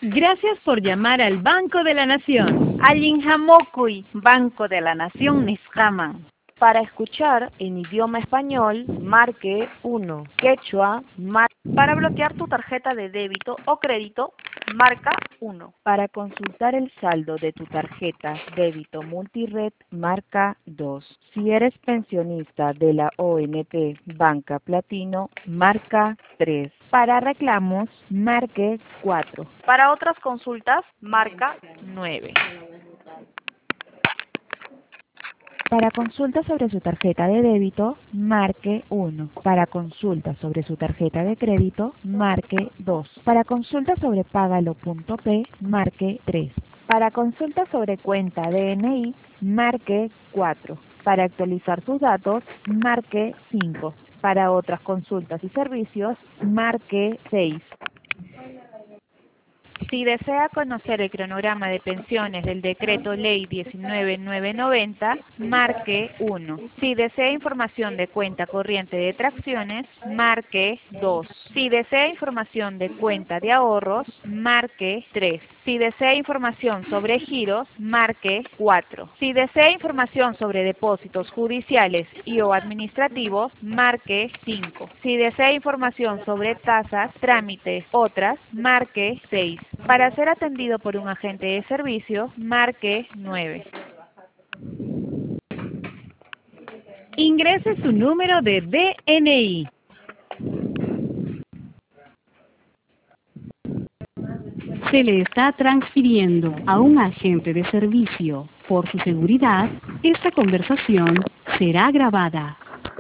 Gracias por llamar al Banco de la Nación. Allinhamokuy, Banco de la Nación Nisqaman. Para escuchar en idioma español, marque 1. Quechua, para bloquear tu tarjeta de débito o crédito, marca 1. Para consultar el saldo de tu tarjeta débito multired, marca 2. Si eres pensionista de la ONP Banca Platino, marca 3. Para reclamos, marque 4. Para otras consultas, marca 9. Para consultas sobre su tarjeta de débito, marque 1. Para consultas sobre su tarjeta de crédito, marque 2. Para consultas sobre Págalo.p, marque 3. Para consultas sobre cuenta DNI, marque 4. Para actualizar sus datos, marque 5. Para otras consultas y servicios, marque 6. Si desea conocer el cronograma de pensiones del Decreto Ley 19990, marque 1. Si desea información de cuenta corriente de tracciones, marque 2. Si desea información de cuenta de ahorros, marque 3. Si desea información sobre giros, marque 4. Si desea información sobre depósitos judiciales y o administrativos, marque 5. Si desea información sobre tasas, trámites, otras, marque 6. Para ser atendido por un agente de servicio, marque 9. Ingrese su número de DNI. Se le está transfiriendo a un agente de servicio. Por su seguridad, esta conversación será grabada.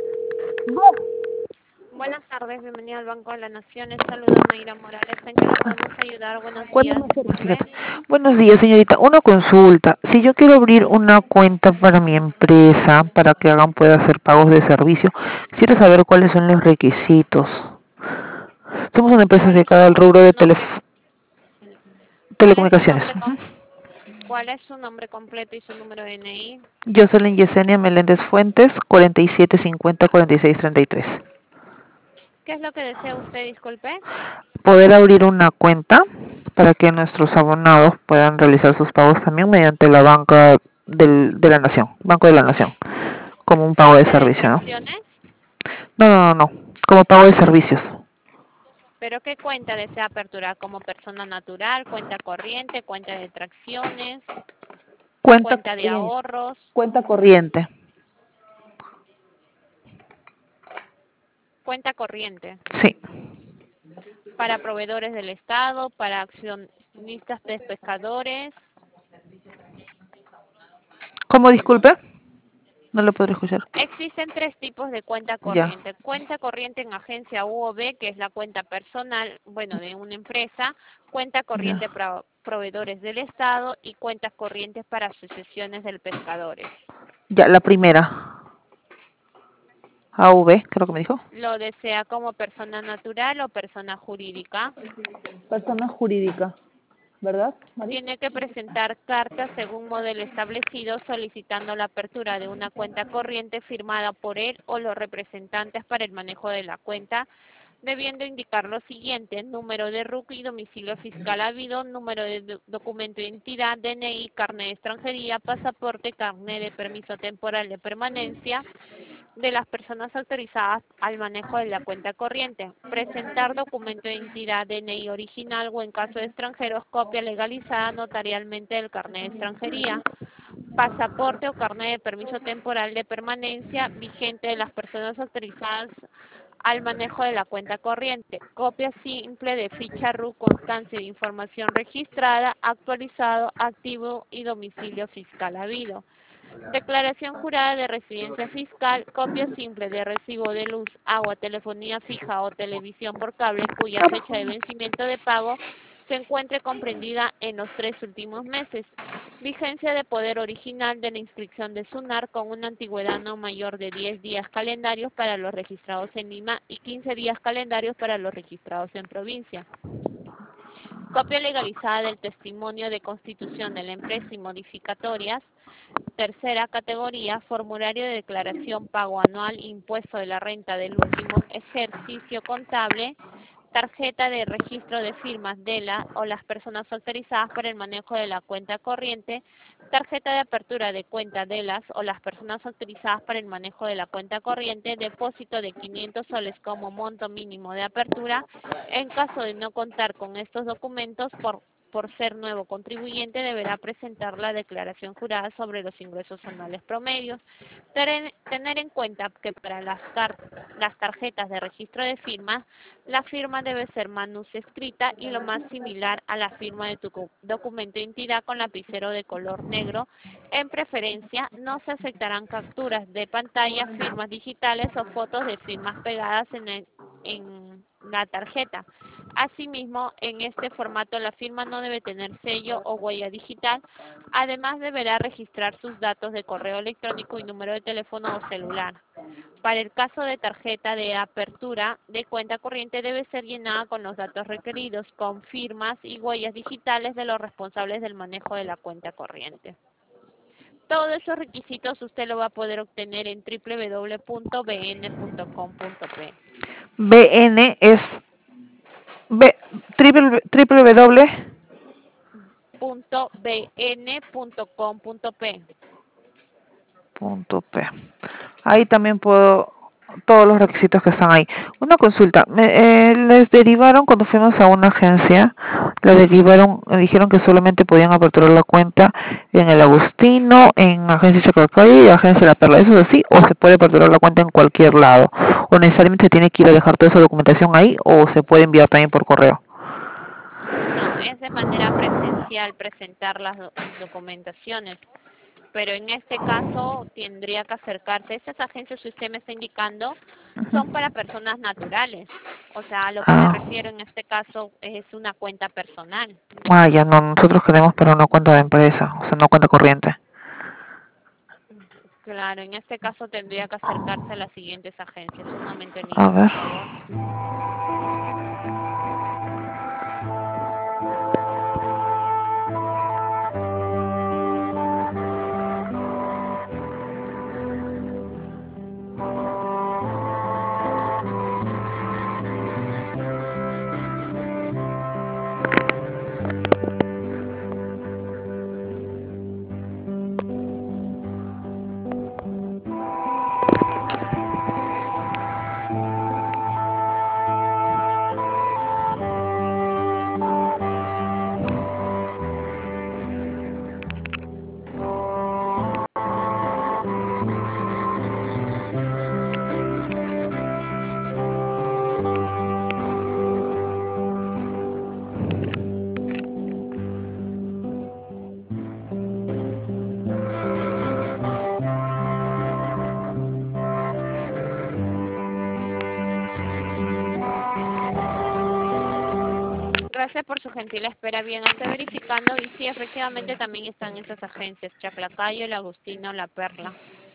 Buenas tardes, bienvenida al Banco de la Nación. Les saluda Mayra Morales. ¿En qué le podemos ayudar? Buenos días, disculpe. Buenos días, señorita. Una consulta. Si yo quiero abrir una cuenta para mi empresa, para que pueda hacer pagos de servicio, quisiera saber cuáles son los requisitos. Somos una empresa dedicada al rubro de telecomunicaciones. ¿Cuál es su nombre completo y su número de DNI? Jocelyn Yesenia Meléndez Fuentes, 4750-4633. ¿Qué es lo que desea usted, disculpe? Poder abrir una cuenta para que nuestros abonados puedan realizar sus pagos también mediante la banca de la Nación, Banco de la Nación, como un pago de servicio, ¿no? No, como pago de servicios. ¿Pero qué cuenta desea aperturar? ¿Como persona natural, cuenta corriente, cuenta de tracciones, cuenta de ahorros? Cuenta corriente. Cuenta corriente. Sí. Para proveedores del Estado, para accionistas de pescadores. ¿Cómo, disculpe? No lo podré escuchar. Existen tres tipos de cuenta corriente. Cuenta corriente en agencia UOB, que es la cuenta personal, de una empresa, cuenta corriente para proveedores del Estado y cuentas corrientes para asociaciones de pescadores. Ya, la primera. AV, creo que me dijo. ¿Lo desea como persona natural o persona jurídica? Persona jurídica, ¿verdad, María? Tiene que presentar cartas según modelo establecido solicitando la apertura de una cuenta corriente firmada por él o los representantes para el manejo de la cuenta, debiendo indicar lo siguiente: número de RUC y domicilio fiscal habido, número de documento de identidad, DNI, carnet de extranjería, pasaporte, carnet de permiso temporal de permanencia de las personas autorizadas al manejo de la cuenta corriente, presentar documento de identidad, DNI original o en caso de extranjeros, copia legalizada notarialmente del carnet de extranjería, pasaporte o carnet de permiso temporal de permanencia vigente de las personas autorizadas al manejo de la cuenta corriente, copia simple de ficha RUC, constancia de información registrada, actualizado, activo y domicilio fiscal habido. Declaración jurada de residencia fiscal, copia simple de recibo de luz, agua, telefonía fija o televisión por cable cuya fecha de vencimiento de pago se encuentre comprendida en los 3 últimos meses. Vigencia de poder original de la inscripción de SUNAR con una antigüedad no mayor de 10 días calendarios para los registrados en Lima y 15 días calendarios para los registrados en provincia. Copia legalizada del testimonio de constitución de la empresa y modificatorias. Tercera categoría, formulario de declaración pago anual, impuesto de la renta del último ejercicio contable. tarjeta de registro de firmas de la o las personas autorizadas para el manejo de la cuenta corriente, tarjeta de apertura de cuenta de las o las personas autorizadas para el manejo de la cuenta corriente, depósito de 500 soles como monto mínimo de apertura. En caso de no contar con estos documentos, por ser nuevo contribuyente, deberá presentar la declaración jurada sobre los ingresos anuales promedios. Tener en cuenta que para las tarjetas de registro de firmas, la firma debe ser manuscrita y lo más similar a la firma de tu documento de identidad con lapicero de color negro. En preferencia, no se aceptarán capturas de pantalla, firmas digitales o fotos de firmas pegadas en la tarjeta. Asimismo, en este formato la firma no debe tener sello o huella digital. Además, deberá registrar sus datos de correo electrónico y número de teléfono o celular. Para el caso de tarjeta de apertura de cuenta corriente, debe ser llenada con los datos requeridos, con firmas y huellas digitales de los responsables del manejo de la cuenta corriente. Todos esos requisitos usted lo va a poder obtener en www.bn.com.p. BN es www. .bn.com.p. P. Ahí también puedo todos los requisitos que están ahí. Una consulta, les derivaron cuando fuimos a una agencia, me dijeron que solamente podían aperturar la cuenta en el Agustino, en Agencia Chacalcay y Agencia La Perla. ¿Eso es así? ¿O se puede aperturar la cuenta en cualquier lado? ¿O necesariamente se tiene que ir a dejar toda esa documentación ahí o se puede enviar también por correo? No, es de manera presencial presentar las documentaciones. Pero en este caso tendría que acercarse. Estas agencias que usted me está indicando son para personas naturales. O sea, a lo que me refiero en este caso es una cuenta personal. Ya no, nosotros queremos para una cuenta de empresa, o sea, no cuenta corriente. Claro, en este caso tendría que acercarse a las siguientes agencias. Un momento en A línea, ver. por favor. Gracias por su gentil espera. Bien, estoy verificando y sí, efectivamente también están esas agencias, Chaclacayo, El Agustino, La Perla.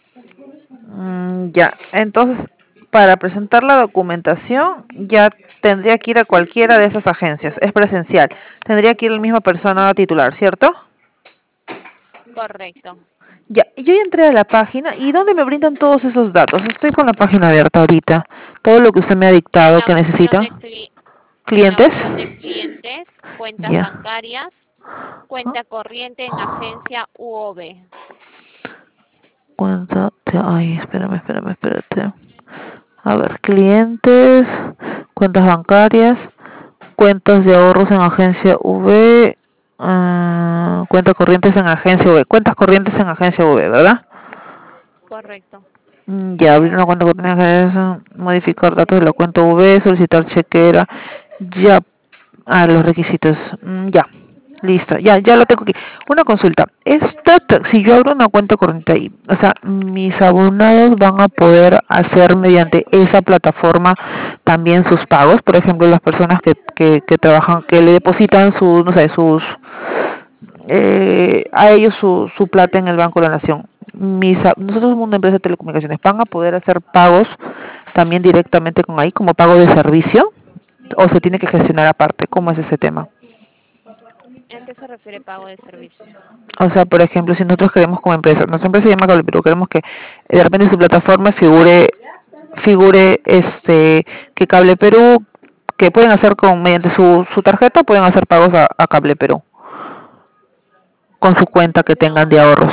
Ya, entonces, para presentar la documentación, ya tendría que ir a cualquiera de esas agencias, es presencial. Tendría que ir la misma persona a titular, ¿cierto? Correcto. Ya, yo ya entré a la página y ¿dónde me brindan todos esos datos? Estoy con la página abierta ahorita. Todo lo que usted me ha dictado que necesita. En la ¿Clientes? opción de clientes, cuentas Ya. bancarias, cuenta corriente en agencia UOB. Ay, espérate. A ver, clientes, cuentas bancarias, cuentas de ahorros en agencia V, cuentas corrientes en agencia V, cuentas corrientes en agencia V, ¿verdad? Correcto. Ya, abrir una cuenta corriente, modificar datos de la cuenta V, solicitar chequera, ya, los requisitos, ya. Listo, ya lo tengo aquí. Una consulta. Si yo abro una cuenta corriente ahí, o sea, mis abonados van a poder hacer mediante esa plataforma también sus pagos. Por ejemplo, las personas que trabajan, que le depositan no sé, a ellos su plata en el Banco de la Nación. Nosotros somos una empresa de telecomunicaciones. ¿Van a poder hacer pagos también directamente con ahí, como pago de servicio? ¿O se tiene que gestionar aparte? ¿Cómo es ese tema? ¿En qué se refiere pago de servicio? O sea, por ejemplo, si nosotros queremos como empresa, nuestra empresa se llama Cable Perú, queremos que de repente en su plataforma figure que Cable Perú que pueden hacer mediante su tarjeta, pueden hacer pagos a Cable Perú con su cuenta que tengan de ahorros.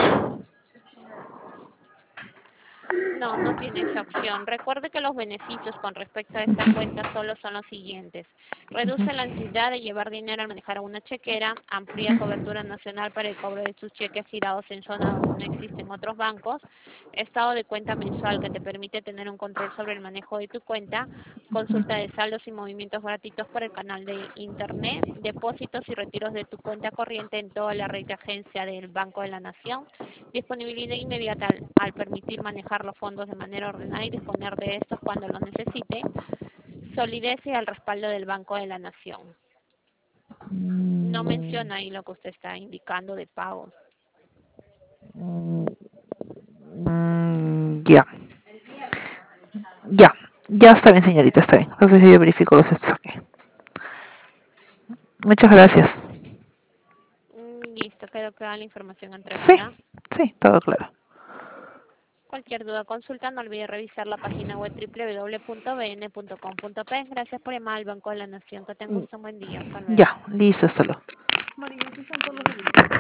No, no tiene esa opción. Recuerde que los beneficios con respecto a esta cuenta solo son los siguientes. Reduce la ansiedad de llevar dinero al manejar una chequera, amplía cobertura nacional para el cobro de sus cheques girados en zonas donde no existen otros bancos, estado de cuenta mensual que te permite tener un control sobre el manejo de tu cuenta, consulta de saldos y movimientos gratuitos por el canal de internet, depósitos y retiros de tu cuenta corriente en toda la red de agencia del Banco de la Nación, disponibilidad inmediata al permitir manejar los fondos de manera ordenada y disponer de estos cuando los necesite, solidez y al respaldo del Banco de la Nación. No menciona ahí lo que usted está indicando de pago. Ya, ya está bien, señorita, está bien. Entonces yo verifico los hechos aquí. Muchas gracias. Listo, quedó clara la información entregada. Sí, todo claro. Cualquier duda o consulta, no olvide revisar la página web www.bn.com.p. Gracias por llamar al Banco de la Nación. Que tenga un buen día. Hasta luego. Ya, listo, hasta luego.